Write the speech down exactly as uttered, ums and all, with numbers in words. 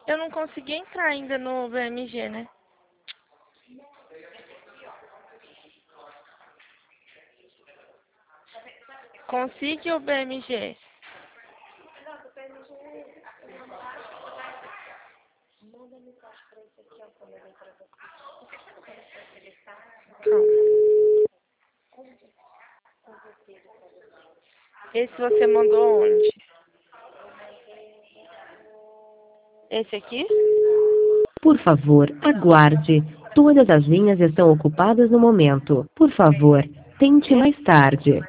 Eu não consegui entrar ainda no B M G, né? Consiga o B M G. Esse você mandou onde? Esse aqui? Por favor, aguarde. Todas as linhas estão ocupadas no momento. Por favor, tente mais tarde.